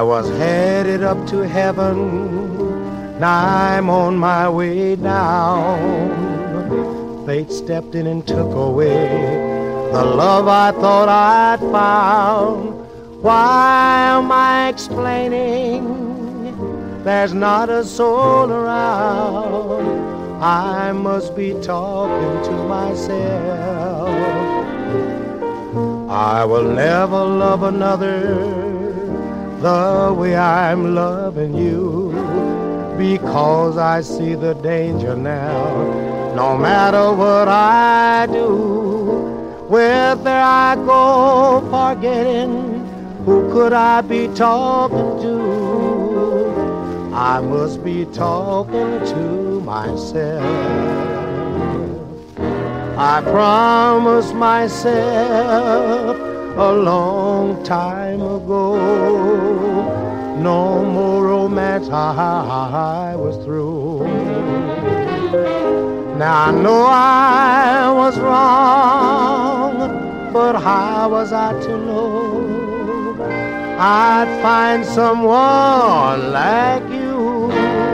was headed up to heaven, now I'm on my way down. Fate stepped in and took away the love I thought I'd found. Why am I explaining? There's not a soul around. I must be talking to myself. I will never love another the way I'm loving you, because I see the danger now. No matter what I do, whether I go forgetting, who could I be talking to? I must be talking to myself. I promised myself a long time ago, no more romance, I was through. Now I know I was wrong, but how was I to know I'd find someone like you?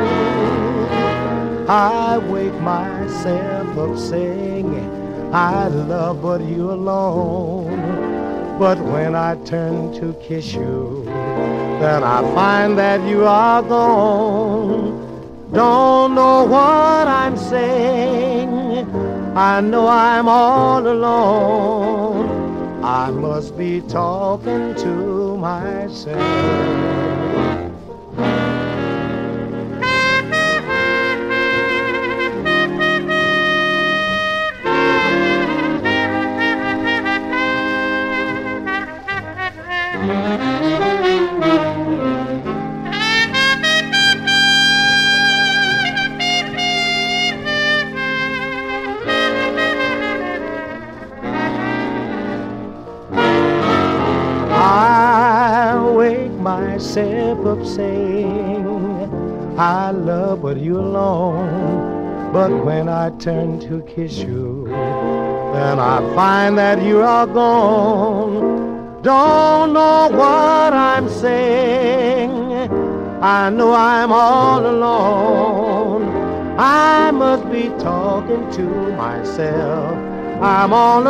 I wake myself up saying I love but you alone. But when I turn to kiss you, then I find that you are gone. Don't know what I'm saying, I know I'm all alone. I must be talking to myself. Myself up saying I love but you alone. But when I turn to kiss you, then I find that you are gone. Don't know what I'm saying, I know I'm all alone. I must be talking to myself. I'm all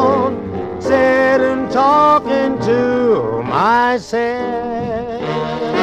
alone, sitting talking to myself.